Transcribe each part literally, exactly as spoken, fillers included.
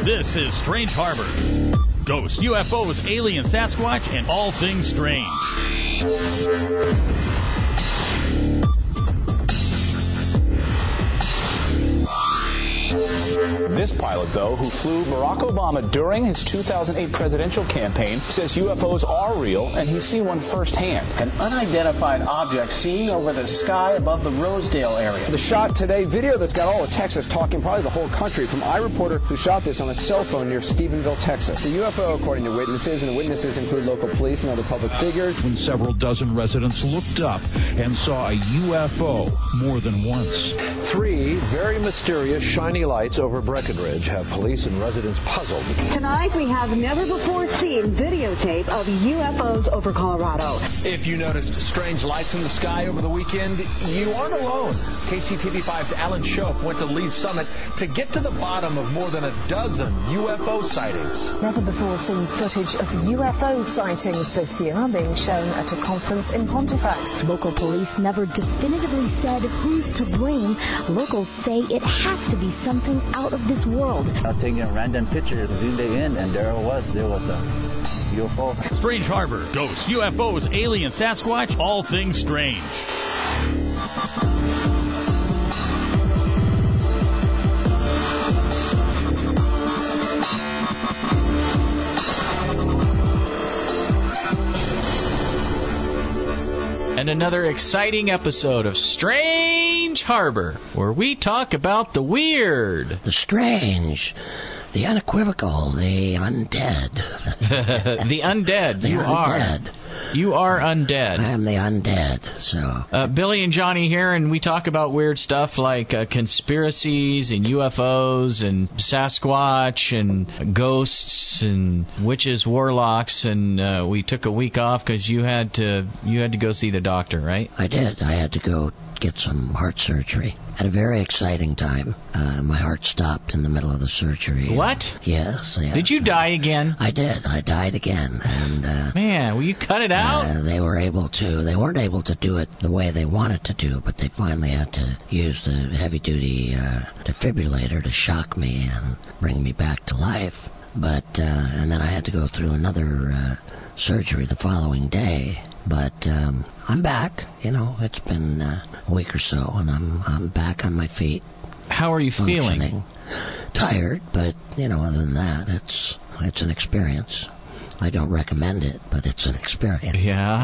This is Strange Harbor. Ghosts, U F Os, alien, Sasquatch, and all things strange. This pilot, though, who flew Barack Obama during his two thousand eight presidential campaign, says U F Os are real, and he's seen one firsthand. An unidentified object seen over the sky above the Rosedale area. The shot today, video that's got all of Texas talking, probably the whole country, from iReporter, who shot this on a cell phone near Stephenville, Texas. It's a U F O, according to witnesses, and the witnesses include local police and other public figures. When several dozen residents looked up and saw a U F O more than once. Three very mysterious shiny lights over Breckenridge have police and residents puzzled. Tonight we have never-before-seen videotape of U F Os over Colorado. If you noticed strange lights in the sky over the weekend, you aren't alone. K C T V five's Alan Shope went to Lee's Summit to get to the bottom of more than a dozen U F O sightings. Never-before-seen footage of U F O sightings this year being shown at a conference in Pontifact. Local police never definitively said who's to blame. Locals say it has to be something out of this world. I was taking a random picture, zoomed it in, and there it was. There was a U F O. Strange Harbor. Ghosts, U F Os, alien, Sasquatch, all things strange. And another exciting episode of Strange Harbor, where we talk about the weird, the strange, the unequivocal, the undead. The undead. The you undead. are. You are undead. I am the undead. So, uh, Billy and Johnny here, and we talk about weird stuff like uh, conspiracies and U F Os and Sasquatch and ghosts and witches, warlocks, and uh, we took a week off because you had to you had to go see the doctor, right? I did. I had to go get some heart surgery. Had a very exciting time. Uh, my heart stopped in the middle of the surgery. What? Yes. yes. Did you die again? I did. I died again. And uh, man, will you cut it out? Uh, they were able to. They weren't able to do it the way they wanted to do, but they finally had to use the heavy-duty uh, defibrillator to shock me and bring me back to life. But uh, and then I had to go through another uh, surgery the following day. But um, I'm back. You know, it's been uh, a week or so, and I'm I'm back on my feet. How are you feeling? Tired, but you know, other than that, it's it's an experience. I don't recommend it, but it's an experience. Yeah.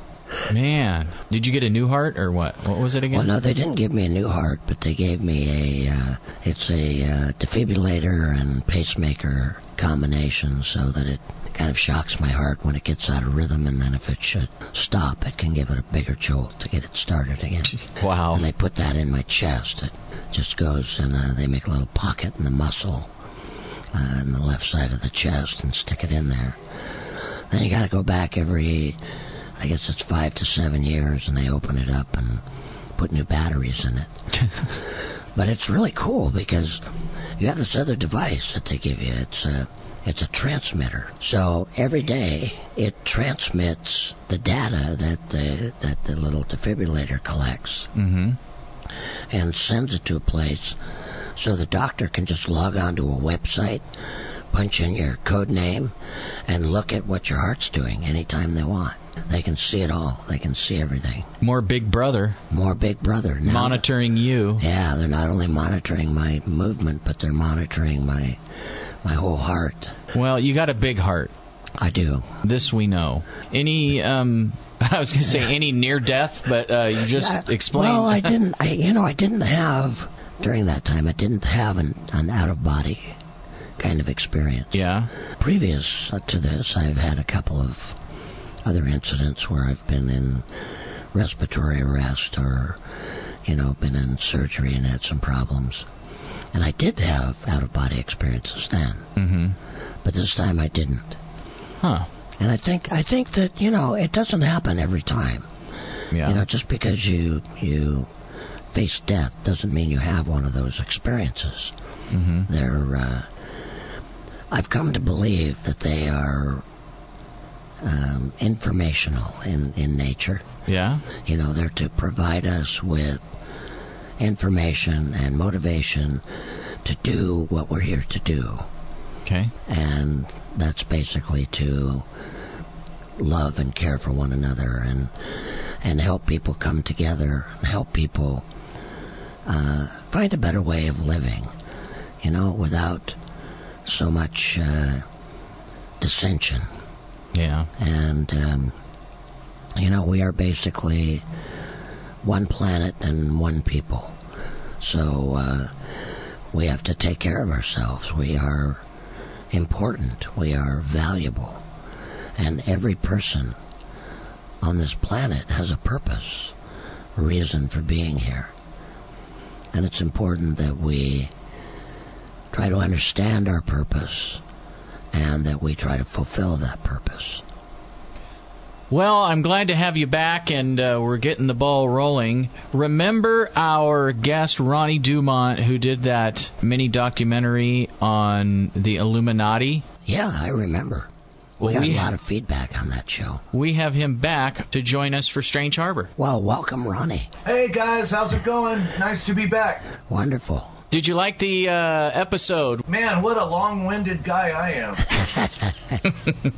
Man, did you get a new heart or what? What was it again? Well, no, they didn't give me a new heart, but they gave me a. Uh, it's a uh, defibrillator and pacemaker combination, so that it kind of shocks my heart when it gets out of rhythm, and then if it should stop, it can give it a bigger jolt to get it started again. Wow. And they put that in my chest. It just goes, and uh, they make a little pocket in the muscle uh, on the left side of the chest and stick it in there. Then you got to go back every, I guess it's five to seven years, and they open it up and put new batteries in it. But it's really cool because you have this other device that they give you. It's a It's a transmitter. So every day it transmits the data that the that the little defibrillator collects, mm-hmm. and sends it to a place so the doctor can just log on to a website, punch in your code name, and look at what your heart's doing anytime they want. They can see it all. They can see everything. More Big Brother. More Big Brother. Now, monitoring you. Yeah, they're not only monitoring my movement, but they're monitoring my my whole heart. Well, you got a big heart. I do. This we know. Any, um, I was going to say any near death, but uh, you just yeah, explained. Well, I didn't, I, you know, I didn't have, during that time, I didn't have an, an out-of-body kind of experience. Yeah. Previous to this, I've had a couple of other incidents where I've been in respiratory arrest or, you know, been in surgery and had some problems. And I did have out-of-body experiences then. Mm-hmm. But this time I didn't. Huh. And I think I think that, you know, it doesn't happen every time. Yeah. You know, just because you you face death doesn't mean you have one of those experiences. Mm-hmm. They're, uh, I've come to believe that they are um, informational in, in nature. Yeah. You know, they're to provide us with information and motivation to do what we're here to do. Okay. And that's basically to love and care for one another and and help people come together and help people uh, find a better way of living, you know, without so much uh, dissension. Yeah. And, um, you know, we are basically one planet and one people. So uh, we have to take care of ourselves. We are important. We are valuable. And every person on this planet has a purpose, a reason for being here. And it's important that we try to understand our purpose and that we try to fulfill that purpose. Well, I'm glad to have you back, and uh, we're getting the ball rolling. Remember our guest, Ronnie Dumont, who did that mini documentary on the Illuminati? Yeah, I remember. We Well, got we a lot of feedback on that show. We have him back to join us for Strange Harbor. Well, welcome, Ronnie. Hey, guys, how's it going? Nice to be back. Wonderful. Did you like the uh, episode? Man, what a long-winded guy I am.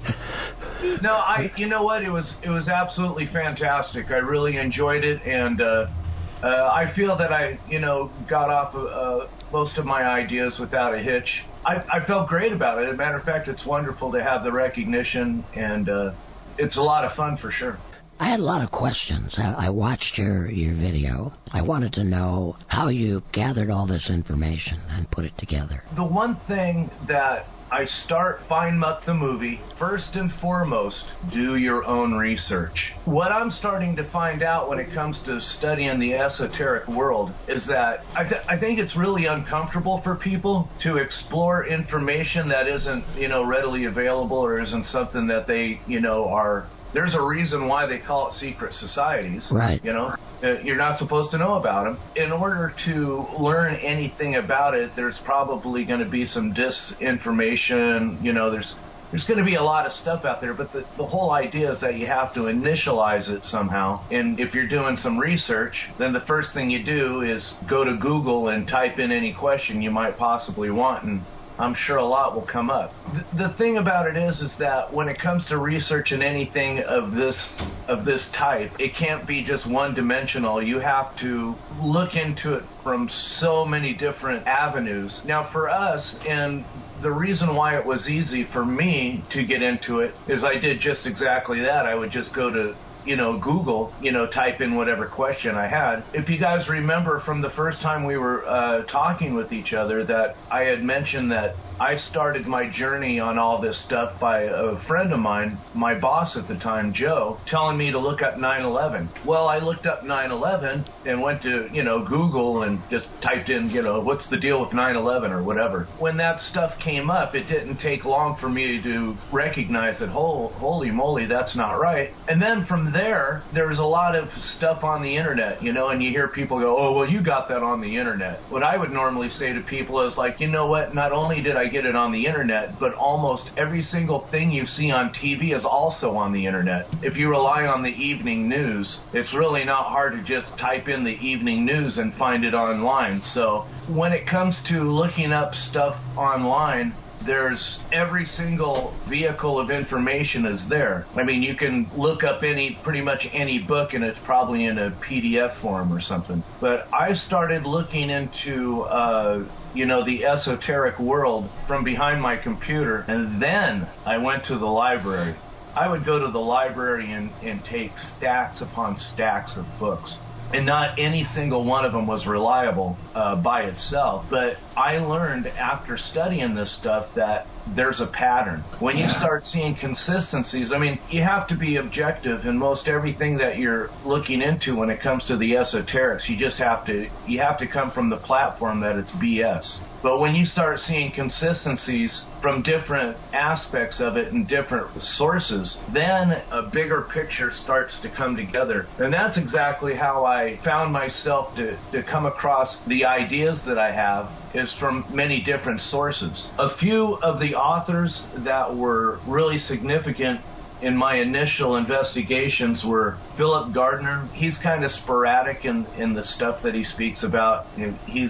No, I. You know what? It was it was absolutely fantastic. I really enjoyed it, and uh, uh, I feel that I, you know, got off uh, most of my ideas without a hitch. I, I felt great about it. As a matter of fact, it's wonderful to have the recognition, and uh, it's a lot of fun for sure. I had a lot of questions. I, I watched your, your video. I wanted to know how you gathered all this information and put it together. The one thing that I start Fine Muck the movie, first and foremost, do your own research. What I'm starting to find out when it comes to studying the esoteric world is that I, th- I think it's really uncomfortable for people to explore information that isn't, you know, readily available or isn't something that they, you know, are... There's a reason why they call it secret societies. Right. You know, you're not supposed to know about them. In order to learn anything about it, there's probably going to be some disinformation. You know, there's there's going to be a lot of stuff out there. But the, the whole idea is that you have to initialize it somehow. And if you're doing some research, then the first thing you do is go to Google and type in any question you might possibly want, and I'm sure a lot will come up. The, the thing about it is, is that when it comes to researching anything of this of this type, it can't be just one-dimensional. You have to look into it from so many different avenues. Now, for us, and the reason why it was easy for me to get into it is I did just exactly that. I would just go to you know, Google, you know, type in whatever question I had. If you guys remember from the first time we were uh, talking with each other that I had mentioned that I started my journey on all this stuff by a friend of mine, my boss at the time, Joe, telling me to look up nine eleven. Well, I looked up nine eleven and went to, you know, Google and just typed in, you know, what's the deal with nine eleven or whatever. When that stuff came up, it didn't take long for me to recognize that, oh, holy moly, that's not right. And then from there, there's a lot of stuff on the internet, you know, and you hear people go, oh, well, you got that on the internet. What I would normally say to people is like, you know what, not only did I get it on the internet, but almost every single thing you see on T V is also on the internet. If you rely on the evening news, it's really not hard to just type in the evening news and find it online. So when it comes to looking up stuff online, there's every single vehicle of information is there. I mean, you can look up any, pretty much any book, and it's probably in a P D F form or something. But I started looking into, uh, you know, the esoteric world from behind my computer, and then I went to the library. I would go to the library and, and take stacks upon stacks of books. And not any single one of them was reliable uh, by itself. But I learned after studying this stuff that there's a pattern. When you start seeing consistencies, I mean, you have to be objective in most everything that you're looking into when it comes to the esoterics. You just have to, you have to come from the platform that it's B S. But when you start seeing consistencies from different aspects of it and different sources, then a bigger picture starts to come together. And that's exactly how I found myself to, to come across the ideas that I have, is from many different sources. A few of the authors that were really significant in my initial investigations were Philip Gardner. He's kind of sporadic in, in the stuff that he speaks about. He's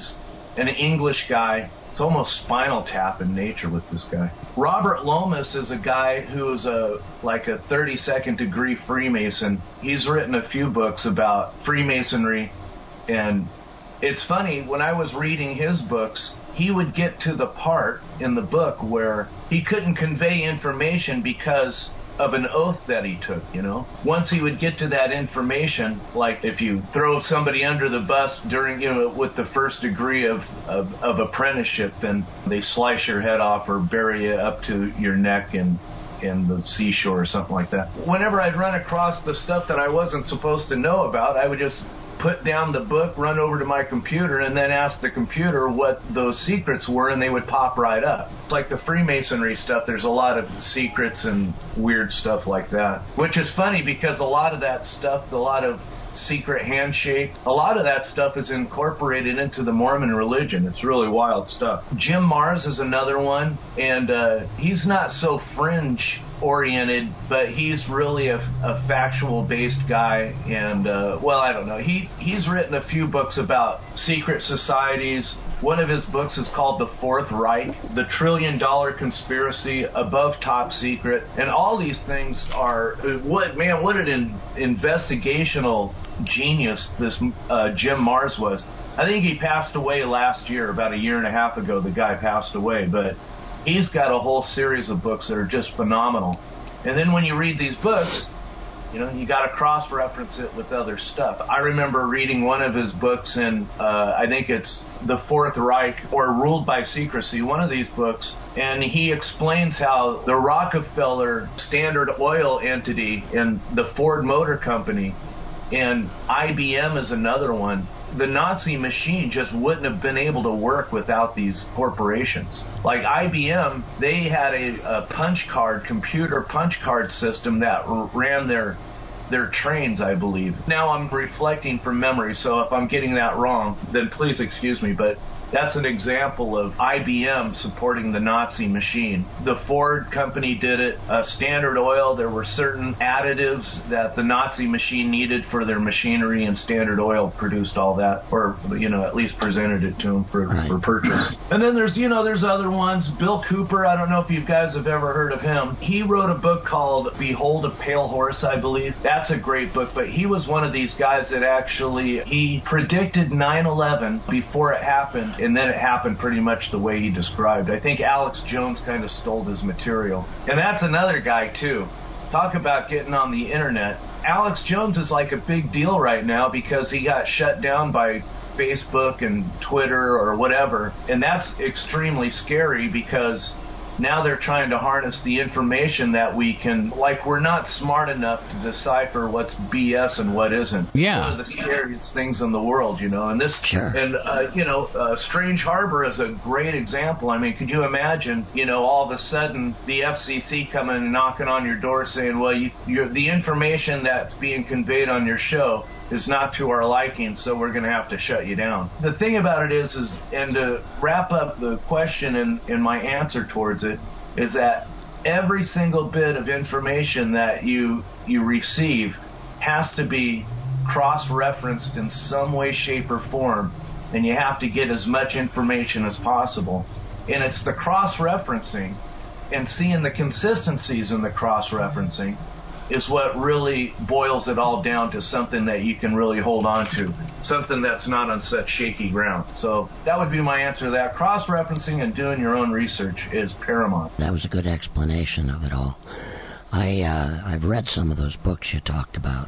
an English guy. It's almost Spinal Tap in nature with this guy. Robert Lomas is a guy who's a like a thirty-second degree Freemason. He's written a few books about Freemasonry, and it's funny, when I was reading his books, he would get to the part in the book where he couldn't convey information because of an oath that he took, you know. Once he would get to that information, like if you throw somebody under the bus during, you know, with the first degree of, of, of apprenticeship, then they slice your head off or bury you up to your neck in, in the seashore or something like that. Whenever I'd run across the stuff that I wasn't supposed to know about, I would just put down the book, run over to my computer, and then ask the computer what those secrets were, and they would pop right up. Like the Freemasonry stuff, there's a lot of secrets and weird stuff like that. Which is funny because a lot of that stuff, a lot of secret handshake, a lot of that stuff is incorporated into the Mormon religion. It's really wild stuff. Jim Marrs is another one, and uh, he's not so fringe oriented, but he's really a, a factual based guy, and uh, well, I don't know, he he's written a few books about secret societies. One of his books is called The Fourth Reich, The Trillion Dollar Conspiracy, Above Top Secret, and all these things are, what man what an in, investigational genius this uh, Jim Marrs was. I think he passed away last year, about a year and a half ago the guy passed away, but he's got a whole series of books that are just phenomenal. And then when you read these books, you know, you got to cross-reference it with other stuff. I remember reading one of his books, and uh, I think it's The Fourth Reich or Ruled by Secrecy, one of these books, and he explains how the Rockefeller Standard Oil entity and the Ford Motor Company and I B M is another one. The Nazi machine just wouldn't have been able to work without these corporations. Like I B M, they had a, a punch card, computer punch card system that r- ran their their trains, I believe. Now I'm reflecting from memory, so if I'm getting that wrong, then please excuse me, but that's an example of I B M supporting the Nazi machine. The Ford company did it. Uh, Standard Oil, there were certain additives that the Nazi machine needed for their machinery, and Standard Oil produced all that, or, you know, at least presented it to them for, right. for purchase. And then there's, you know, there's other ones. Bill Cooper, I don't know if you guys have ever heard of him. He wrote a book called Behold a Pale Horse, I believe. That's a great book, but he was one of these guys that actually, he predicted nine eleven before it happened, and then it happened pretty much the way he described. I think Alex Jones kind of stole his material. And that's another guy, too. Talk about getting on the internet. Alex Jones is like a big deal right now because he got shut down by Facebook and Twitter or whatever. And that's extremely scary because now they're trying to harness the information that we can, like, we're not smart enough to decipher what's B S and what isn't. Yeah. One of the scariest things in the world, you know. And this, sure. and uh, you know, uh, Strange Harbor is a great example. I mean, could you imagine, you know, all of a sudden the F C C coming and knocking on your door saying, well, you, you're, the information that's being conveyed on your show is not to our liking, so we're going to have to shut you down. The thing about it is, is and to wrap up the question and, and my answer towards it, is that every single bit of information that you you receive has to be cross-referenced in some way, shape, or form, and you have to get as much information as possible. And it's the cross-referencing and seeing the consistencies in the cross-referencing is what really boils it all down to something that you can really hold on to, something that's not on such shaky ground. So that would be my answer to that. Cross-referencing and doing your own research is paramount. That was a good explanation of it all. I, uh, I've read some of those books you talked about,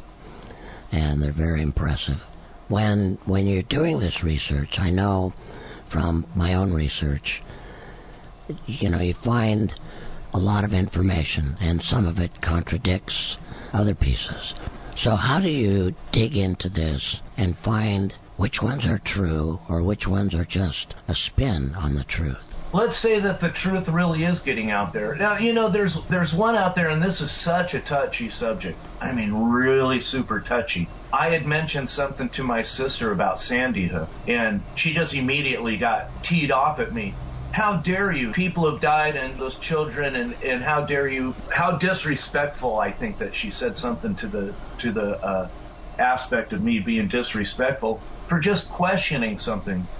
and they're very impressive. When, when you're doing this research, I know from my own research, you know, you find a lot of information, and some of it contradicts other pieces. So how do you dig into this and find which ones are true or which ones are just a spin on the truth? Let's say that the truth really is getting out there. Now, you know, there's there's one out there, and this is such a touchy subject. I mean, really super touchy. I had mentioned something to my sister about Sandy Hook, and she just immediately got teed off at me. How dare you? People have died, and those children, and, and how dare you? How disrespectful! I think that she said something to the to the uh, aspect of me being disrespectful for just questioning something.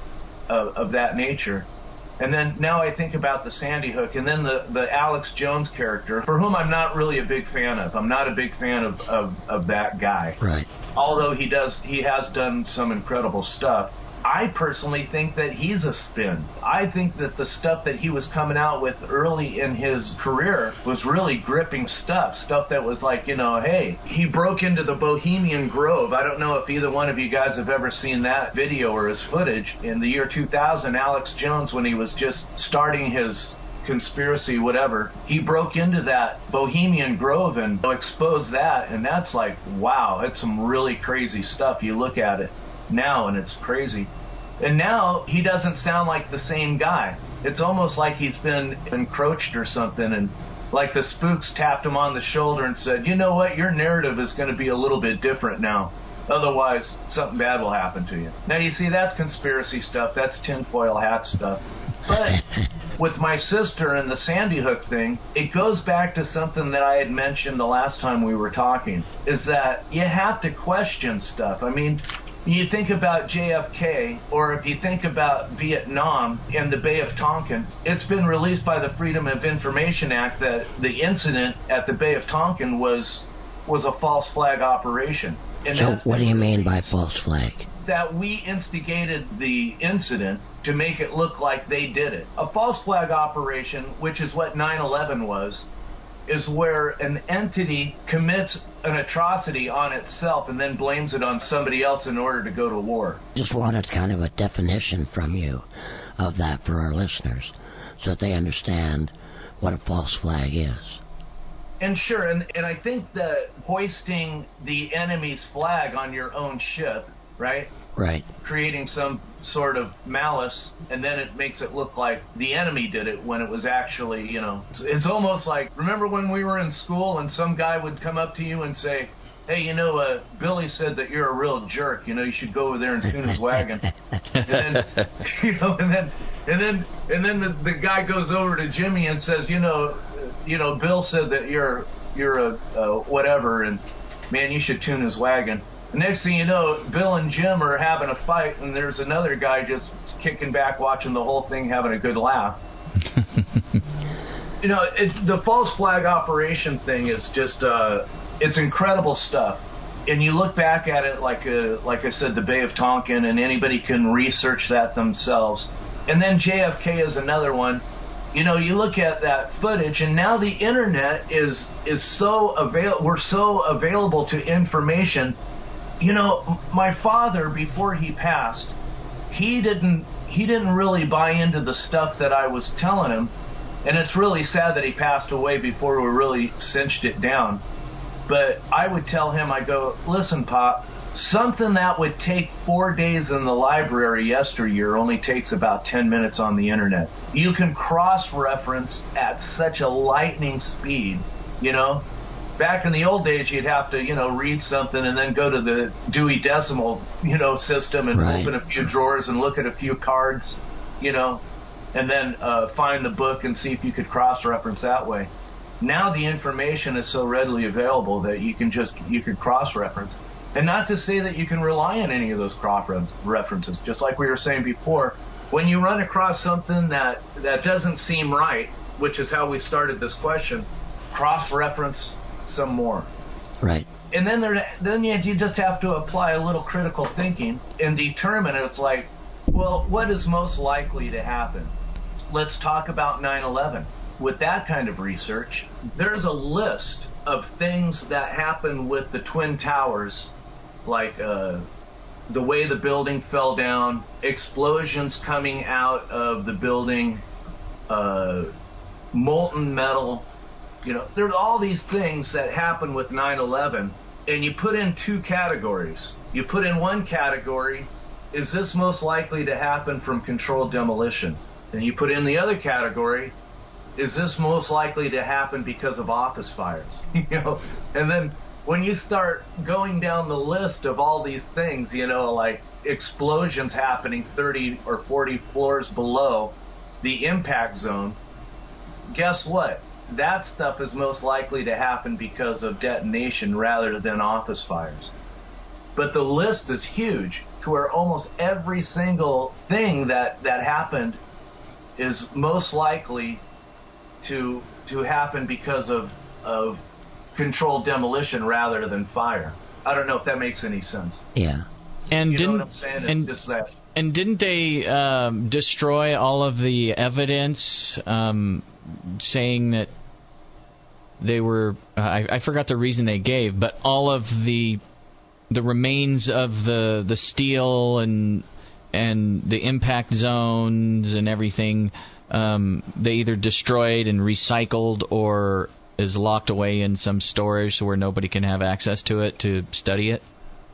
of, of that nature. And then now I think about the Sandy Hook, and then the, the Alex Jones character, for whom I'm not really a big fan of. I'm not a big fan of, of, of that guy. Right. Although he does, he has done some incredible stuff. I personally think that he's a spin. I think that the stuff that he was coming out with early in his career was really gripping stuff. Stuff that was like, you know, hey, he broke into the Bohemian Grove. I don't know if either one of you guys have ever seen that video or his footage. In the year two thousand, Alex Jones, when he was just starting his conspiracy, whatever, he broke into that Bohemian Grove and exposed that. And that's like, wow, it's some really crazy stuff. You look at it now and it's crazy. And now he doesn't sound like the same guy. It's almost like he's been encroached or something, and like the spooks tapped him on the shoulder and said, you know what, your narrative is going to be a little bit different now. Otherwise, something bad will happen to you. Now, you see, that's conspiracy stuff. That's tinfoil hat stuff. But with my sister and the Sandy Hook thing, it goes back to something that I had mentioned the last time we were talking, is that you have to question stuff. I mean, you think about J F K, or if you think about Vietnam and the Bay of Tonkin, it's been released by the Freedom of Information Act that the incident at the Bay of Tonkin was was a false flag operation. And so what do you mean by false flag? That we instigated the incident to make it look like they did it. A false flag operation, which is what nine eleven was, is where an entity commits an atrocity on itself and then blames it on somebody else in order to go to war. Just wanted kind of a definition from you of that for our listeners so that they understand what a false flag is. And sure, and, and I think that hoisting the enemy's flag on your own ship, right? Right. Creating some sort of malice, and then it makes it look like the enemy did it when it was actually, you know, it's, it's almost like, remember when we were in school and some guy would come up to you and say, hey, you know, uh, Billy said that you're a real jerk. You know, you should go over there and tune his wagon. And then, you know, and then, and then, and then the, the guy goes over to Jimmy and says, you know, you know, Bill said that you're you're a uh, whatever, and man, you should tune his wagon. The next thing you know, Bill and Jim are having a fight, and there's another guy just kicking back, watching the whole thing, having a good laugh. You know, it, the false flag operation thing is just, uh, it's incredible stuff. And you look back at it like, a, like I said, the Bay of Tonkin, and anybody can research that themselves. And then J F K is another one. You know, you look at that footage, and now the internet is is so avail. We're so available to information. You know, my father, before he passed, he didn't he didn't really buy into the stuff that I was telling him, and it's really sad that he passed away before we really cinched it down. But I would tell him, I go, listen, Pop, something that would take four days in the library yesteryear only takes about ten minutes on the internet. You can cross-reference at such a lightning speed, you know. Back in the old days, you'd have to, you know, read something and then go to the Dewey Decimal, you know, system and right. open a few drawers and look at a few cards, you know, and then uh, find the book and see if you could cross-reference that way. Now the information is so readily available that you can just, you could cross-reference. And not to say that you can rely on any of those cross-references. Just like we were saying before, when you run across something that, that doesn't seem right, which is how we started this question, cross-reference some more. Right. And then there, then you, you just have to apply a little critical thinking and determine, it's like, well, what is most likely to happen? Let's talk about nine eleven. With that kind of research, there's a list of things that happen with the Twin Towers, like uh, the way the building fell down, explosions coming out of the building, uh, molten metal. You know, there's all these things that happen with nine eleven, and you put in two categories. You put in one category, is this most likely to happen from controlled demolition? And you put in the other category, is this most likely to happen because of office fires? You know, and then when you start going down the list of all these things, you know, like explosions happening thirty or forty floors below the impact zone, guess what? That stuff is most likely to happen because of detonation rather than office fires. But the list is huge. to where almost every single thing that, that happened is most likely to to happen because of of controlled demolition rather than fire. I don't know if that makes any sense. Yeah. And you didn't know what I'm saying? It's and, just that. And didn't they um, destroy all of the evidence, um, saying that they were? Uh, I, I forgot the reason they gave, but all of the the remains of the the steel and and the impact zones and everything, um, they either destroyed and recycled or is locked away in some storage where nobody can have access to it to study it?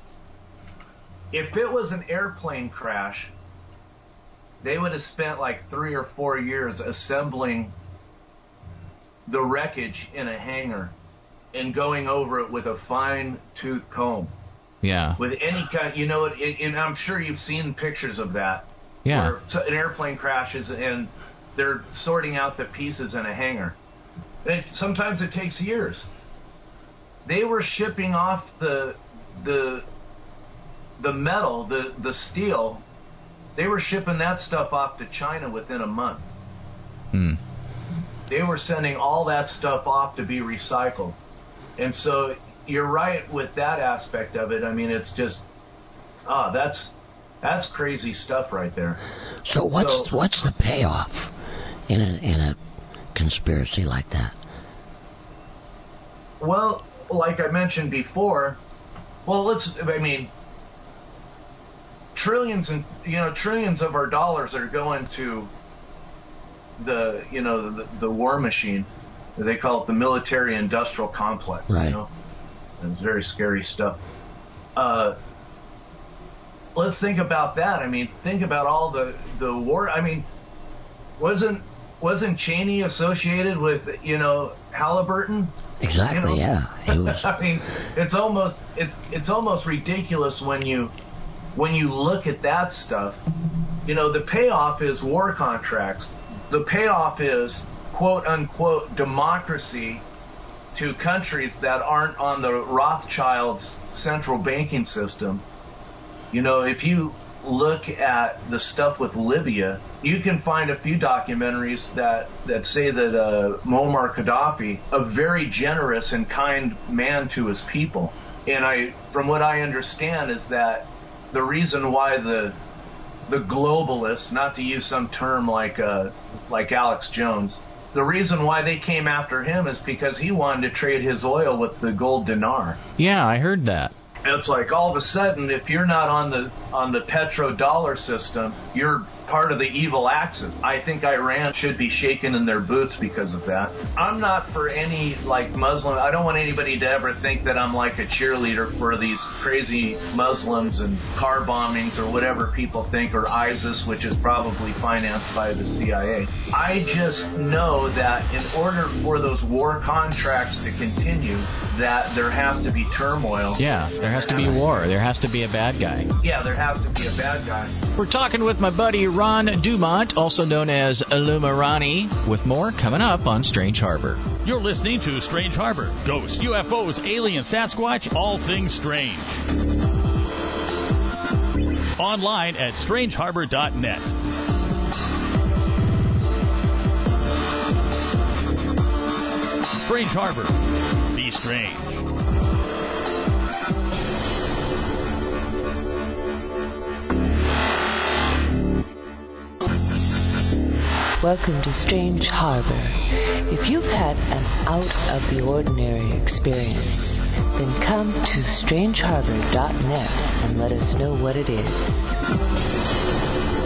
If it was an airplane crash, they would have spent like three or four years assembling the wreckage in a hangar and going over it with a fine-tooth comb. Yeah. With any kind, you know, it, and I'm sure you've seen pictures of that. Yeah. Where an airplane crashes and they're sorting out the pieces in a hangar. And sometimes it takes years. They were shipping off the the the metal, the the steel. They were shipping that stuff off to China within a month. Hmm. They were sending all that stuff off to be recycled. And so you're right with that aspect of it. I mean, it's just, ah, that's that's crazy stuff right there. So what's so, what's the payoff in a in a conspiracy like that? Well, like I mentioned before, well, let's. I mean, trillions and you know trillions of our dollars are going to the you know the, the war machine. They call it the military-industrial complex. Right. You know? It's very scary stuff. Uh, let's think about that. I mean, think about all the, the war. I mean, wasn't wasn't Cheney associated with you know Halliburton? Exactly. You know? Yeah. He was. I mean, it's almost it's it's almost ridiculous when you when you look at that stuff. You know, the payoff is war contracts. The payoff is quote unquote democracy to countries that aren't on the Rothschilds' central banking system. You know, if you look at the stuff with Libya, you can find a few documentaries that, that say that uh, Muammar Gaddafi, a very generous and kind man to his people. And I, from what I understand, is that the reason why the the globalists, not to use some term like uh, like Alex Jones, the reason why they came after him is because he wanted to trade his oil with the gold dinar. Yeah, I heard that. It's like all of a sudden, if you're not on the on the petrodollar system, you're part of the evil axis. I think Iran should be shaken in their boots because of that. I'm not for any like Muslim. I don't want anybody to ever think that I'm like a cheerleader for these crazy Muslims and car bombings or whatever people think, or ISIS, which is probably financed by the C I A. I just know that in order for those war contracts to continue, that there has to be turmoil. Yeah, there has to be a war. There has to be a bad guy. Yeah, there has to be a bad guy. We're talking with my buddy Ron Dumont, also known as Illumarani, with more coming up on Strange Harbor. You're listening to Strange Harbor. Ghosts, U F Os, alien, Sasquatch, all things strange. Online at strange harbor dot net. Strange Harbor. Be strange. Welcome to Strange Harbor. If you've had an out-of-the-ordinary experience, then come to strange harbor dot net and let us know what it is.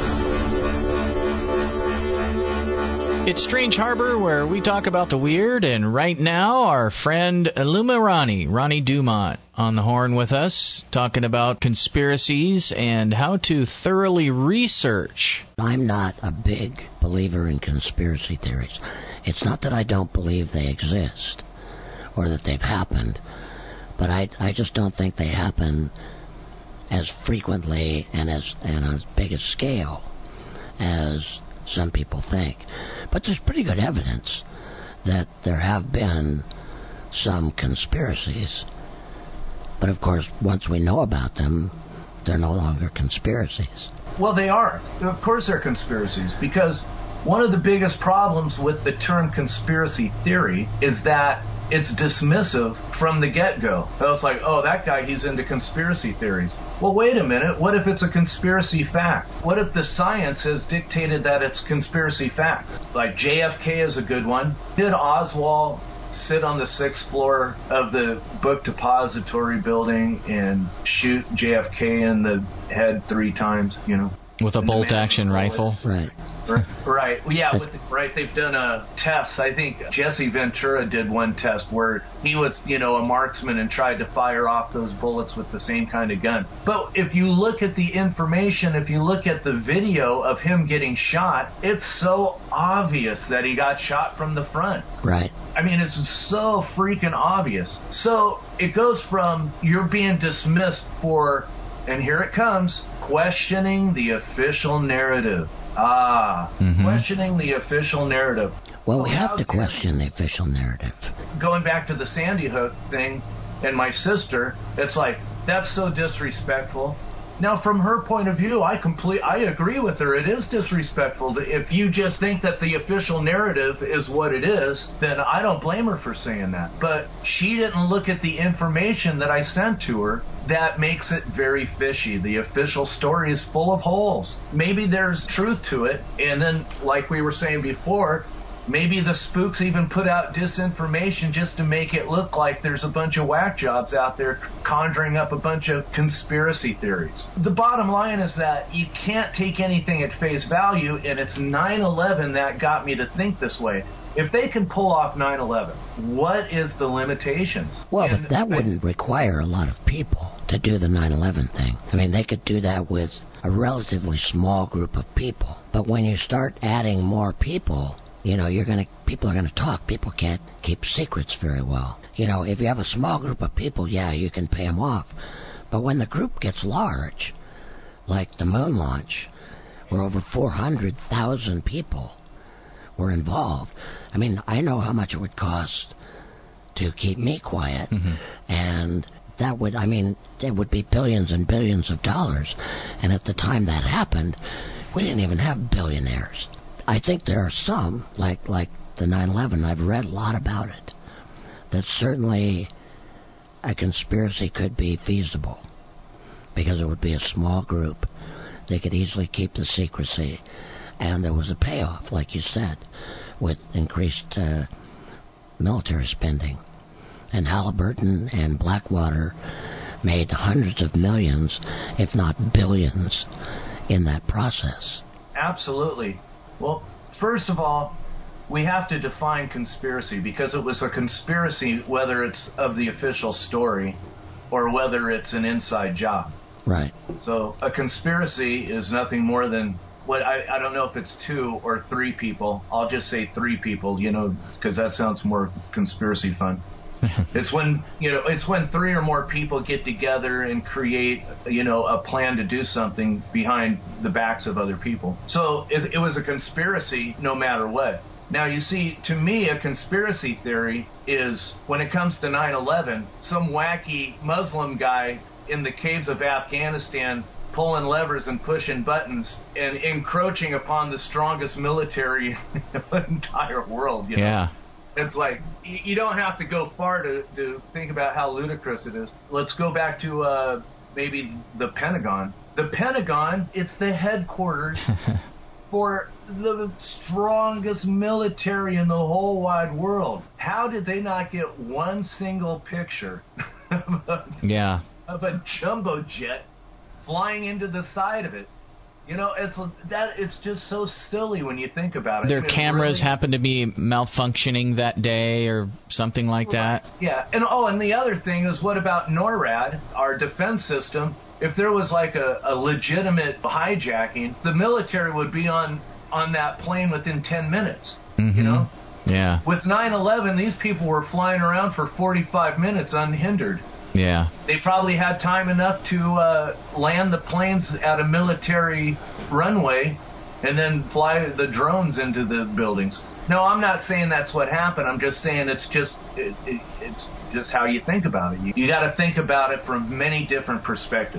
It's Strange Harbor, where we talk about the weird, and right now our friend Illumarani, Ronnie Dumont, on the horn with us, talking about conspiracies and how to thoroughly research. I'm not a big believer in conspiracy theories. It's not that I don't believe they exist or that they've happened, but I, I just don't think they happen as frequently and as and as big a scale as some people think. But there's pretty good evidence that there have been some conspiracies. But of course, once we know about them, they're no longer conspiracies. Well, they are. Of course they're conspiracies, because one of the biggest problems with the term conspiracy theory is that it's dismissive from the get-go. So it's like, oh, that guy, he's into conspiracy theories. Well, wait a minute. What if it's a conspiracy fact? What if the science has dictated that it's conspiracy fact? Like J F K is a good one. Did Oswald sit on the sixth floor of the book depository building and shoot J F K in the head three times, you know? With a bolt-action rifle? Right. Right. Yeah, with, right. They've done a test. I think Jesse Ventura did one test where he was, you know, a marksman and tried to fire off those bullets with the same kind of gun. But if you look at the information, if you look at the video of him getting shot, it's so obvious that he got shot from the front. Right. I mean, it's so freaking obvious. So it goes from you're being dismissed for, and here it comes, questioning the official narrative. Ah, mm-hmm. Questioning the official narrative. Well, we have to question the official narrative. Going back to the Sandy Hook thing and my sister, it's like, that's so disrespectful. Now, from her point of view, I complete, I agree with her. It is disrespectful. To, if you just think that the official narrative is what it is, then I don't blame her for saying that. But she didn't look at the information that I sent to her that makes it very fishy. The official story is full of holes. Maybe there's truth to it, and then, like we were saying before, maybe the spooks even put out disinformation just to make it look like there's a bunch of whack jobs out there conjuring up a bunch of conspiracy theories. The bottom line is that you can't take anything at face value, and it's nine eleven that got me to think this way. If they can pull off nine eleven, what is the limitations? Well, and but that I, wouldn't require a lot of people to do the nine eleven thing. I mean, they could do that with a relatively small group of people. But when you start adding more people, you know, you're gonna people are gonna talk. People can't keep secrets very well. You know, if you have a small group of people, yeah, you can pay them off. But when the group gets large, like the moon launch, where over four hundred thousand people were involved, I mean, I know how much it would cost to keep me quiet, mm-hmm. and that would, I mean, it would be billions and billions of dollars. And at the time that happened, we didn't even have billionaires. I think there are some, like like the nine eleven, I've read a lot about it, that certainly a conspiracy could be feasible, because it would be a small group. They could easily keep the secrecy, and there was a payoff, like you said, with increased uh, military spending. And Halliburton and Blackwater made hundreds of millions, if not billions, in that process. Absolutely. Well, first of all, we have to define conspiracy, because it was a conspiracy whether it's of the official story or whether it's an inside job. Right. So a conspiracy is nothing more than what I, I don't know if it's two or three people. I'll just say three people, you know, because that sounds more conspiracy fun. It's when, you know, it's when three or more people get together and create, you know, a plan to do something behind the backs of other people. So it, it was a conspiracy no matter what. Now, you see, to me, a conspiracy theory is, when it comes to nine eleven, some wacky Muslim guy in the caves of Afghanistan pulling levers and pushing buttons and encroaching upon the strongest military in the entire world. You know? Yeah. It's like, you don't have to go far to, to think about how ludicrous it is. Let's go back to uh, maybe the Pentagon. The Pentagon, it's the headquarters for the strongest military in the whole wide world. How did they not get one single picture of a, yeah. of a jumbo jet flying into the side of it? You know, it's that it's just so silly when you think about it. Their I mean, cameras really, happen to be malfunctioning that day or something like right. that. Yeah, and oh, and the other thing is, what about NORAD, our defense system? If there was like a, a legitimate hijacking, the military would be on, on that plane within ten minutes, mm-hmm. you know? Yeah. With nine eleven, these people were flying around for forty-five minutes unhindered. Yeah. They probably had time enough to uh, land the planes at a military runway and then fly the drones into the buildings. No, I'm not saying that's what happened. I'm just saying it's just it, it, it's just how you think about it. You, you got to think about it from many different perspectives.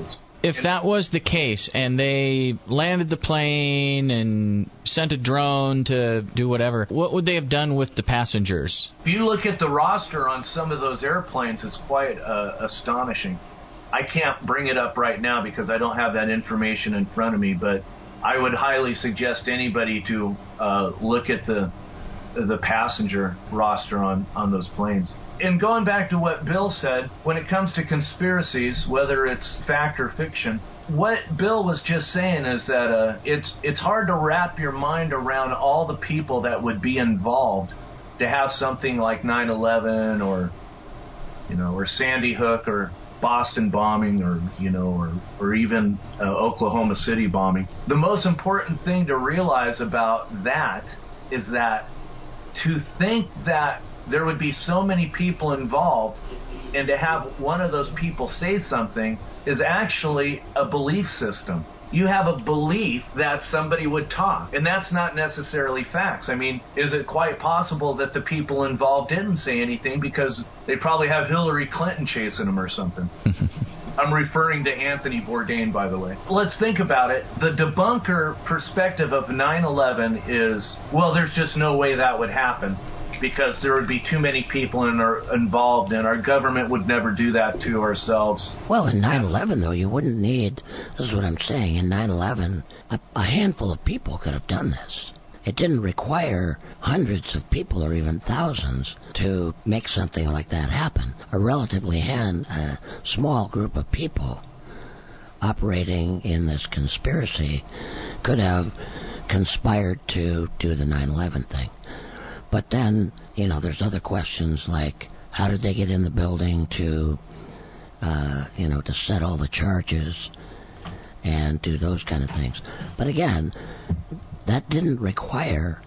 if that was the case and they landed the plane and sent a drone to do whatever, what would they have done with the passengers? If you look at the roster on some of those airplanes, it's quite uh, astonishing. I can't bring it up right now because I don't have that information in front of me, but I would highly suggest anybody to uh, look at the the passenger roster on, on those planes. And going back to what Bill said, when it comes to conspiracies, whether it's fact or fiction, what Bill was just saying is that uh, it's it's hard to wrap your mind around all the people that would be involved to have something like nine eleven or, you know, or Sandy Hook or Boston bombing or, you know, or, or even uh, Oklahoma City bombing. The most important thing to realize about that is that to think that there would be so many people involved and to have one of those people say something is actually a belief system. You have a belief that somebody would talk, and that's not necessarily facts. I mean, is it quite possible that the people involved didn't say anything because they probably have Hillary Clinton chasing them or something? I'm referring to Anthony Bourdain, by the way. Let's think about it. The debunker perspective of nine eleven is, well, there's just no way that would happen because there would be too many people in our, involved, and our government would never do that to ourselves. Well, in nine eleven, though, you wouldn't need, this is what I'm saying, in nine eleven, a, a handful of people could have done this. It didn't require hundreds of people or even thousands to make something like that happen. A relatively hand, a small group of people operating in this conspiracy could have conspired to do the nine eleven thing. But then, you know, there's other questions like how did they get in the building to, uh, you know, to set all the charges and do those kind of things. But again, that didn't require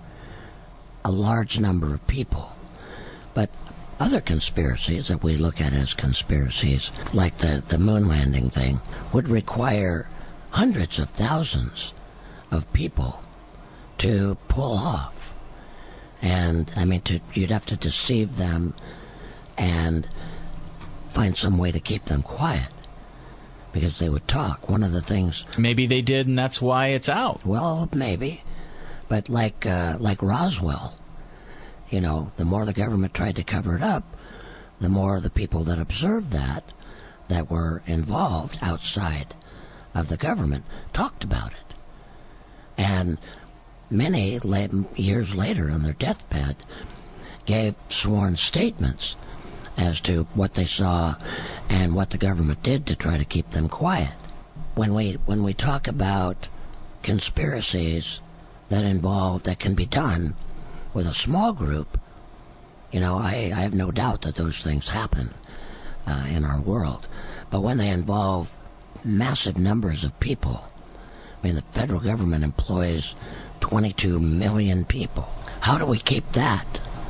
a large number of people. But other conspiracies that we look at as conspiracies, like the, the moon landing thing, would require hundreds of thousands of people to pull off. And, I mean, to, you'd have to deceive them and find some way to keep them quiet because they would talk. One of the things... Maybe they did, and that's why it's out. Well, maybe. But like uh, like Roswell, you know, the more the government tried to cover it up, the more the people that observed that, that were involved outside of the government, talked about it. And many years later on their deathbed gave sworn statements as to what they saw and what the government did to try to keep them quiet. When we when we talk about conspiracies that involve that can be done with a small group, you know, I, I have no doubt that those things happen uh, in our world. But when they involve massive numbers of people, I mean, the federal government employs twenty-two million people. How do we keep that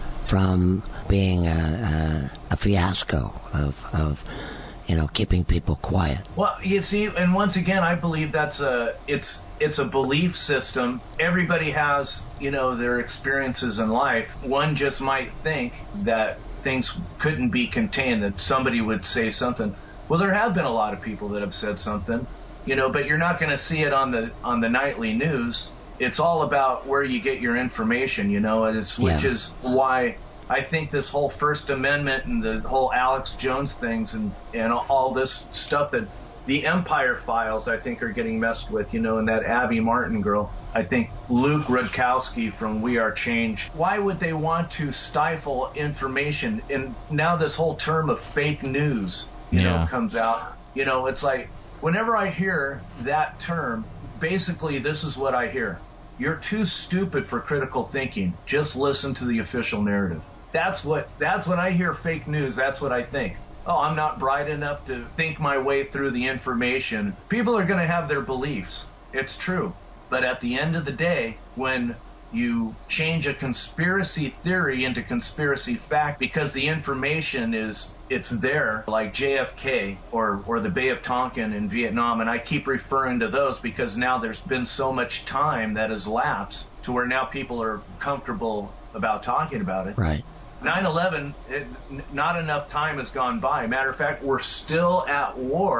from being a, a, a fiasco of, of, you know, keeping people quiet? Well, you see, and once again, I believe that's a it's it's a belief system. Everybody has, you know, their experiences in life. One just might think that things couldn't be contained, that somebody would say something. Well, there have been a lot of people that have said something, you know, but you're not going to see it on the on the nightly news. It's all about where you get your information, you know, it's, which yeah. is why I think this whole First Amendment and the whole Alex Jones things and, and all this stuff that the Empire Files, I think, are getting messed with, you know, and that Abby Martin girl. I think Luke Rudkowski from We Are Change. Why would they want to stifle information? And now this whole term of fake news, you yeah. know, comes out. You know, it's like whenever I hear that term, basically this is what I hear. You're too stupid for critical thinking. Just listen to the official narrative. That's what. That's when I hear fake news. That's what I think. Oh, I'm not bright enough to think my way through the information. People are going to have their beliefs. It's true. But at the end of the day, when you change a conspiracy theory into conspiracy fact because the information is, it's there, like J F K or, or the Bay of Tonkin in Vietnam, and I keep referring to those because now there's been so much time that has lapsed to where now people are comfortable about talking about it. Right. nine eleven, it, not enough time has gone by. Matter of fact, we're still at war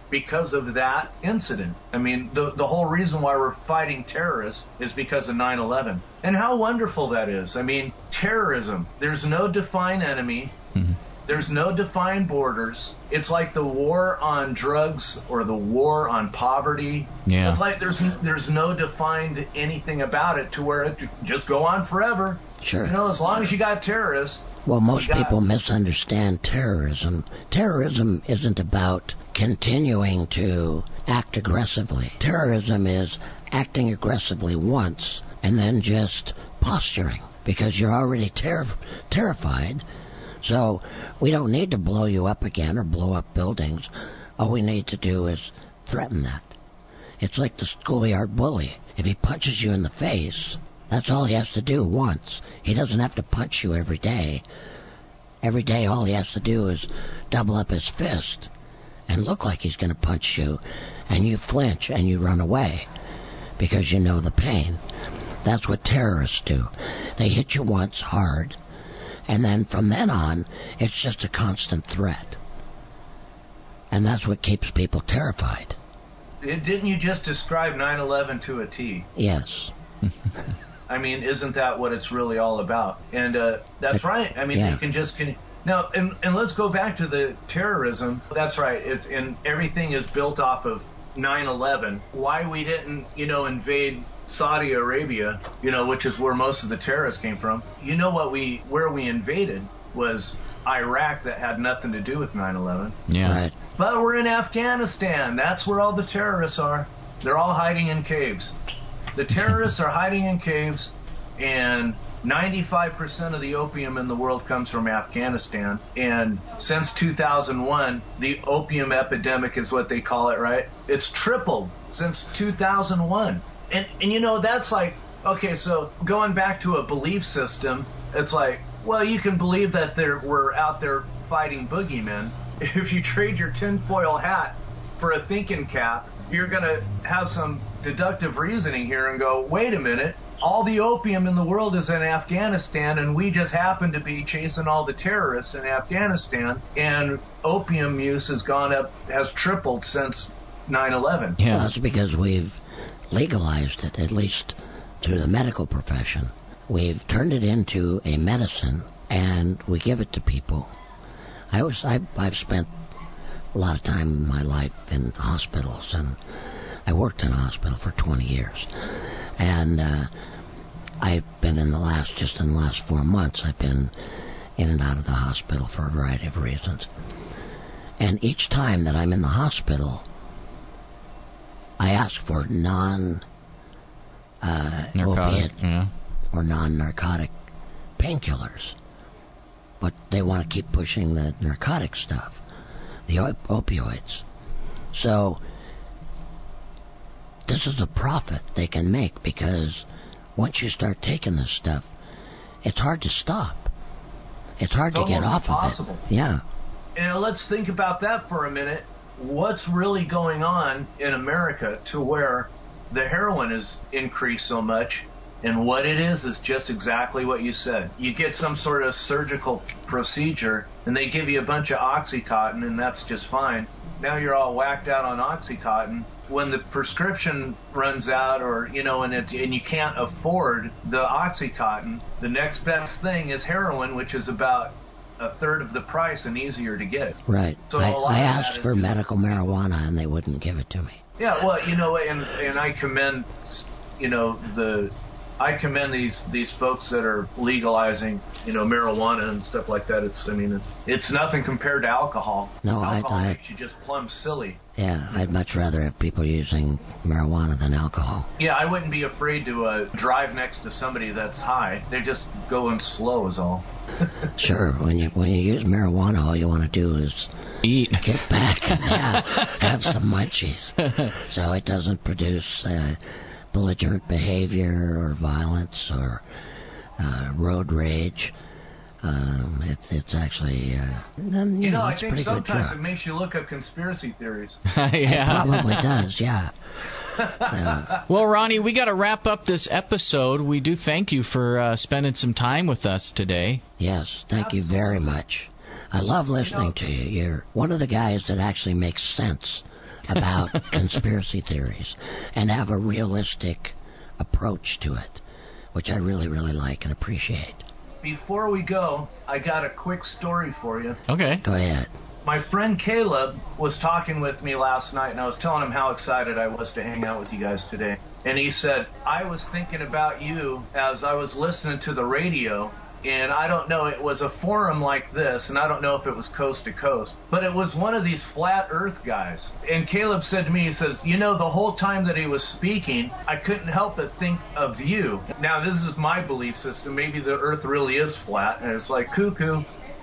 because of that incident. I mean, the the whole reason why we're fighting terrorists is because of nine eleven. And how wonderful that is. I mean, terrorism, there's no defined enemy. Mm-hmm. There's no defined borders. It's like the war on drugs or the war on poverty. Yeah. It's like there's there's no defined anything about it to where it just go on forever. Sure. You know, as long as you got terrorists. Well, most people misunderstand terrorism. Terrorism isn't about continuing to act aggressively. Terrorism is acting aggressively once and then just posturing because you're already ter- terrified. So we don't need to blow you up again or blow up buildings. All we need to do is threaten that. It's like the schoolyard bully. If he punches you in the face, that's all he has to do once. He doesn't have to punch you every day. Every day all he has to do is double up his fist and look like he's going to punch you, and you flinch and you run away because you know the pain. That's what terrorists do. They hit you once hard, and then from then on, it's just a constant threat. And that's what keeps people terrified. It, didn't you just describe nine eleven to a T? Yes. I mean, isn't that what it's really all about? And uh, that's right. I mean, yeah. you can just... Can, now, and, and let's go back to the terrorism. That's right. It's, and everything is built off of nine eleven. Why we didn't, you know, invade Saudi Arabia, you know, which is where most of the terrorists came from. You know what we, where we invaded was Iraq. That had nothing to do with nine eleven. Yeah. Right. But we're in Afghanistan. That's where all the terrorists are. They're all hiding in caves. The terrorists are hiding in caves, and ninety-five percent of the opium in the world comes from Afghanistan. And since two thousand one, the opium epidemic is what they call it, right? It's tripled since two thousand one. And, and you know, that's like, okay, so going back to a belief system, it's like, well, you can believe that there, we're out there fighting boogeymen. If you trade your tinfoil hat for a thinking cap, you're going to have some deductive reasoning here and go, wait a minute, all the opium in the world is in Afghanistan, and we just happen to be chasing all the terrorists in Afghanistan, and opium use has gone up, has tripled since nine eleven. Yeah, well, that's because we've legalized it, at least through the medical profession. We've turned it into a medicine, and we give it to people. I was, I, I've spent a lot of time in my life in hospitals, and I worked in a hospital for twenty years. And uh, I've been in the last, just in the last four months, I've been in and out of the hospital for a variety of reasons. And each time that I'm in the hospital, I ask for non uh, opiate yeah. or non-narcotic painkillers. But they want to keep pushing the narcotic stuff, the op- opioids. So this is a profit they can make, because once you start taking this stuff, it's hard to stop. It's hard it's to get off impossible. of it. Yeah. And let's think about that for a minute. What's really going on in America to where the heroin is increased so much? And what it is is just exactly what you said. You get some sort of surgical procedure, and they give you a bunch of Oxycontin, and that's just fine. Now you're all whacked out on Oxycontin. When the prescription runs out, or, you know, and, it, and you can't afford the Oxycontin, the next best thing is heroin, which is about a third of the price and easier to get. Right. So I, a lot I of asked for medical marijuana, and they wouldn't give it to me. Yeah, well, you know, and and I commend, you know, the... I commend these, these folks that are legalizing, you know, marijuana and stuff like that. It's, I mean, it's, it's nothing compared to alcohol. No, alcohol I, I, makes you just plumb silly. Yeah, I'd much rather have people using marijuana than alcohol. Yeah, I wouldn't be afraid to uh, drive next to somebody that's high. They're just going slow is all. Sure, when you when you use marijuana, all you want to do is eat, get back, and have, have some munchies, so it doesn't produce Uh, belligerent behavior or violence or uh, road rage. Um, it's it's actually uh, you, you know, know I it's think pretty sometimes good drug. it makes you look up conspiracy theories. Yeah, it probably does. Yeah. So. Well, Ronnie, we got to wrap up this episode. We do thank you for uh, spending some time with us today. Yes, thank Absolutely. you very much. I love listening to you. You're one of the guys that actually makes sense about conspiracy theories and have a realistic approach to it, which I really, really like and appreciate. Before we go, I got a quick story for you. Okay. Go ahead. My friend Caleb was talking with me last night, and I was telling him how excited I was to hang out with you guys today. And he said, I was thinking about you as I was listening to the radio, and I don't know, it was a forum like this, and I don't know if it was coast to coast, but it was one of these flat earth guys. And Caleb said to me, he says, you know, the whole time that he was speaking, I couldn't help but think of you. Now, this is my belief system. Maybe the earth really is flat, and it's like cuckoo.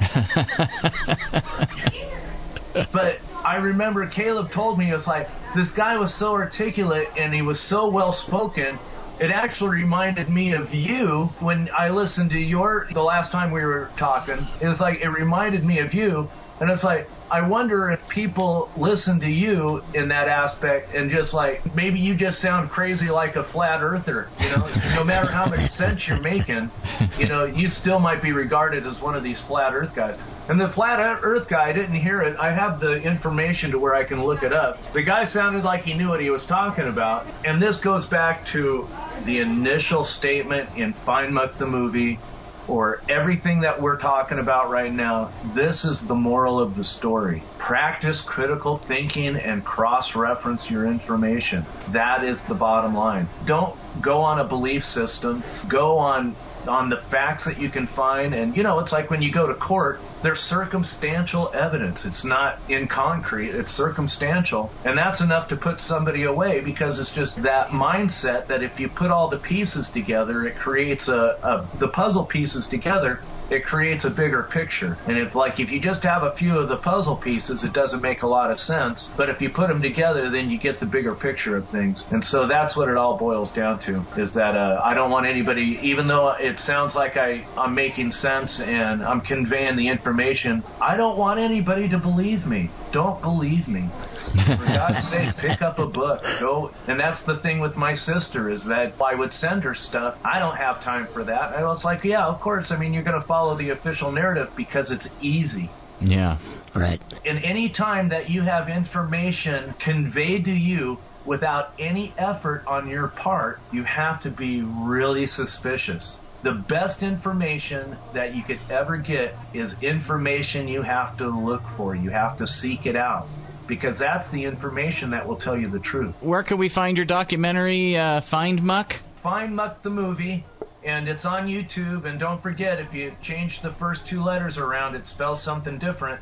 But I remember Caleb told me, it was like, this guy was so articulate and he was so well spoken. It actually reminded me of you when I listened to your, the last time we were talking. It was like, it reminded me of you. And it's like, I wonder if people listen to you in that aspect and just like, maybe you just sound crazy like a flat earther, you know, no matter how much sense you're making, you know, you still might be regarded as one of these flat earth guys. And the flat earth guy, I didn't hear it. I have the information to where I can look it up. The guy sounded like he knew what he was talking about. And this goes back to the initial statement in Fine Muck the movie, or everything that we're talking about right now. This is the moral of the story. Practice critical thinking and cross-reference your information. That is the bottom line. Don't go on a belief system. Go on on the facts that you can find. And, you know, it's like when you go to court, there's circumstantial evidence. It's not in concrete. It's circumstantial. And that's enough to put somebody away, because it's just that mindset that if you put all the pieces together, it creates a, a the puzzle pieces together, it creates a bigger picture. And if, like, if you just have a few of the puzzle pieces, it doesn't make a lot of sense. But if you put them together, then you get the bigger picture of things. And so that's what it all boils down to, is that uh, I don't want anybody, even though it sounds like I, I'm making sense and I'm conveying the information, I don't want anybody to believe me. Don't believe me. For God's sake, pick up a book. Go. And that's the thing with my sister, is that I would send her stuff. I don't have time for that. I was like, yeah, of course. I mean, you're going to follow the official narrative because it's easy. Yeah. Right. And any time that you have information conveyed to you without any effort on your part, you have to be really suspicious. The best information that you could ever get is information you have to look for. You have to seek it out, because that's the information that will tell you the truth. Where can we find your documentary, uh, Find Muck? Find Muck the movie, and it's on YouTube. And don't forget, if you change the first two letters around, it spells something different.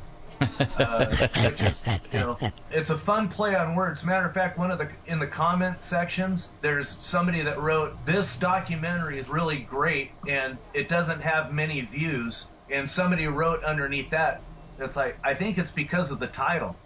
uh, which is, you know, it's a fun play on words. Matter of fact, one of the in the comment sections, there's somebody that wrote, "This documentary is really great, and it doesn't have many views." And somebody wrote underneath that, it's like, I think it's because of the title.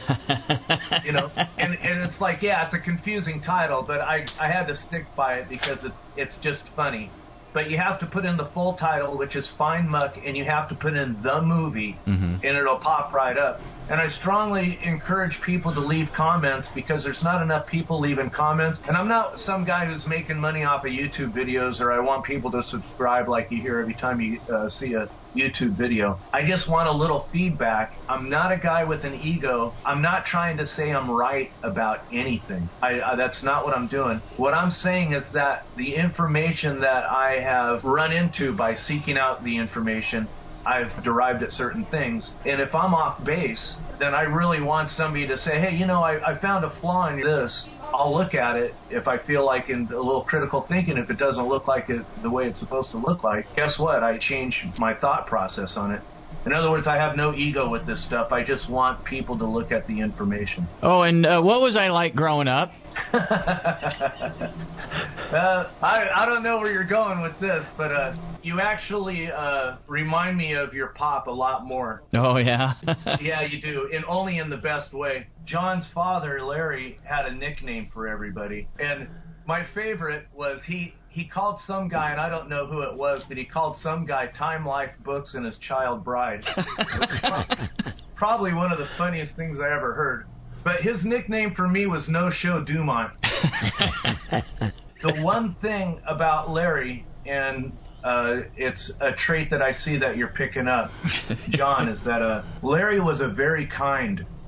You know, and and it's like, yeah, it's a confusing title, but I I had to stick by it because it's it's just funny. But you have to put in the full title, which is Find Muck, and you have to put in the movie, mm-hmm. and it'll pop right up. And I strongly encourage people to leave comments, because there's not enough people leaving comments. And I'm not some guy who's making money off of YouTube videos, or I want people to subscribe like you hear every time you uh, see a YouTube video. I just want a little feedback. I'm not a guy with an ego. I'm not trying to say I'm right about anything. I, I, that's not what I'm doing. What I'm saying is that the information that I have run into by seeking out the information, I've derived at certain things. And if I'm off base, then I really want somebody to say, hey, you know, I, I found a flaw in this. I'll look at it if I feel like, in a little critical thinking, if it doesn't look like it the way it's supposed to look like, guess what? I change my thought process on it. In other words, I have no ego with this stuff. I just want people to look at the information. Oh, and uh, what was I like growing up? uh, I, I don't know where you're going with this, but uh, you actually uh, remind me of your pop a lot more. Oh, yeah? Yeah, you do, and only in the best way. John's father, Larry, had a nickname for everybody, and my favorite was he... He called some guy, and I don't know who it was, but he called some guy Time Life Books and his child bride. Probably one of the funniest things I ever heard. But his nickname for me was No Show Dumont. The one thing about Larry, and uh, it's a trait that I see that you're picking up, John, is that uh, Larry was a very kind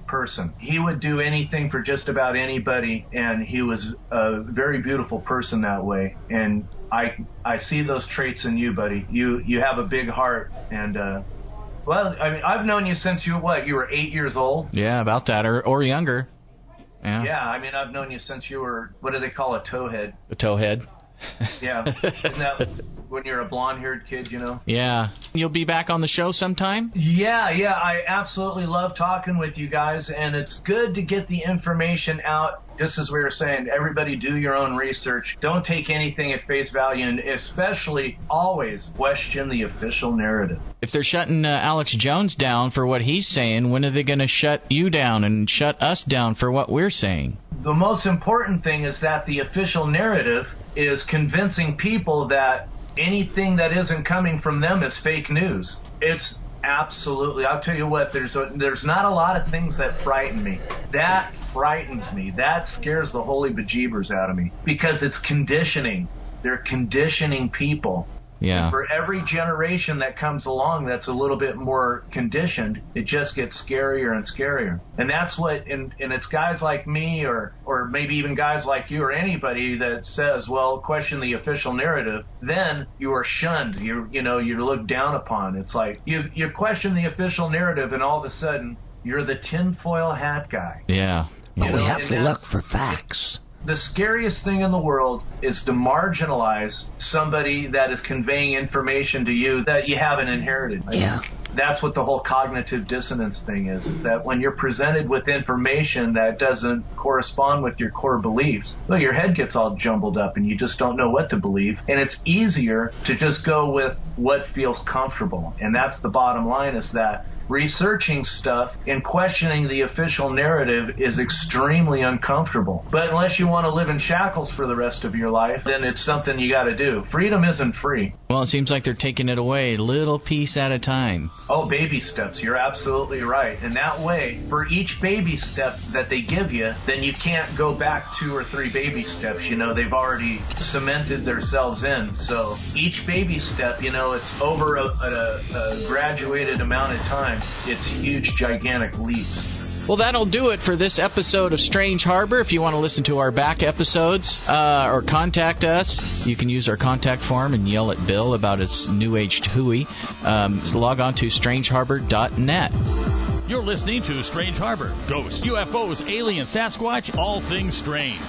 person. He would do anything for just about anybody, and he was a very beautiful person that way. And I I see those traits in you, buddy. You you have a big heart, and uh, well, I mean, I've known you since you what? You were eight years old. Yeah, about that, or or younger. Yeah. Yeah, I mean, I've known you since you were, what do they call a towhead? A towhead. Yeah. Isn't that when you're a blonde-haired kid, you know? Yeah. You'll be back on the show sometime? Yeah, yeah. I absolutely love talking with you guys, and it's good to get the information out. Just as we were saying, everybody do your own research. Don't take anything at face value, and especially always question the official narrative. If they're shutting uh, Alex Jones down for what he's saying, when are they going to shut you down and shut us down for what we're saying? The most important thing is that the official narrative is convincing people that anything that isn't coming from them is fake news. It's absolutely, I'll tell you what, there's a, there's not a lot of things that frighten me. That frightens me. That scares the holy bejeebers out of me, because it's conditioning. They're conditioning people. Yeah. And for every generation that comes along that's a little bit more conditioned, it just gets scarier and scarier. And that's what, and, and it's guys like me, or or maybe even guys like you, or anybody that says, well, question the official narrative, then you are shunned. You you know, you're looked down upon. It's like you you question the official narrative, and all of a sudden you're the tinfoil hat guy. Yeah. But You we know, have and to look that's- for facts. The scariest thing in the world is to marginalize somebody that is conveying information to you that you haven't inherited. Yeah. That's what the whole cognitive dissonance thing is, is that when you're presented with information that doesn't correspond with your core beliefs, well, your head gets all jumbled up and you just don't know what to believe. And it's easier to just go with what feels comfortable. And that's the bottom line, is that researching stuff and questioning the official narrative is extremely uncomfortable. But unless you want to live in shackles for the rest of your life, then it's something you got to do. Freedom isn't free. Well, it seems like they're taking it away little piece at a time. Oh, baby steps. You're absolutely right. And that way, for each baby step that they give you, then you can't go back two or three baby steps. You know, they've already cemented themselves in. So each baby step, you know, it's over a, a, a graduated amount of time. It's huge, gigantic leaps. Well, that'll do it for this episode of Strange Harbor. If you want to listen to our back episodes uh, or contact us, you can use our contact form and yell at Bill about his New Age hooey. Um, log on to strange harbor dot net. You're listening to Strange Harbor. Ghosts, U F Os, aliens, Sasquatch, all things strange.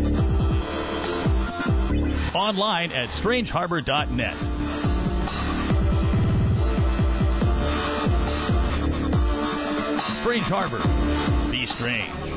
Online at strange harbor dot net. Strange Harbor. Be strange.